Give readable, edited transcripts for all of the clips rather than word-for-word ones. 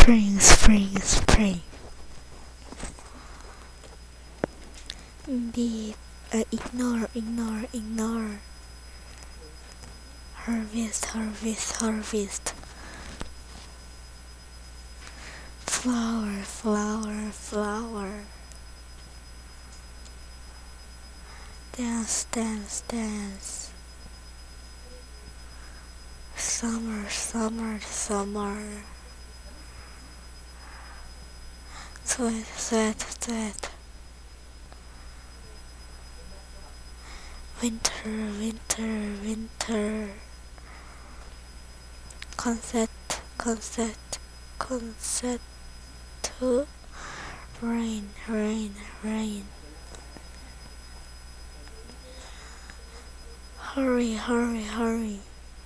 Spring, spring, spring. Indeed, ignore, ignore, ignore. Harvest, harvest, harvest. Flower, flower, flower. Dance, dance, dance. Summer, summer, summer. Sweat, sweat, sweat. Winter, winter, winter. Concert, concert, concert. To rain, rain, rain. Hurry, hurry, hurry.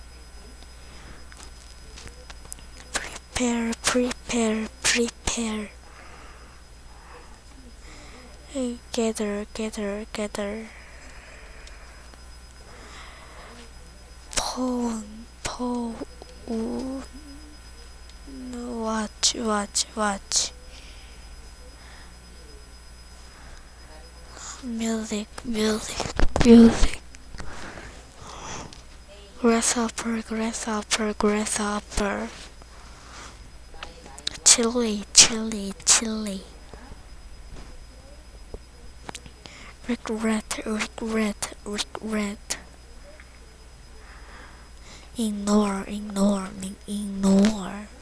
Prepare, prepare, prepare. Gather, gather, gather. Pull, pull. Watch, watch, watch. Music, music, music. Grasshopper, grasshopper, grasshopper. Chili, chili, chili. Regret, regret, regret. Ignore, ignore, ignore.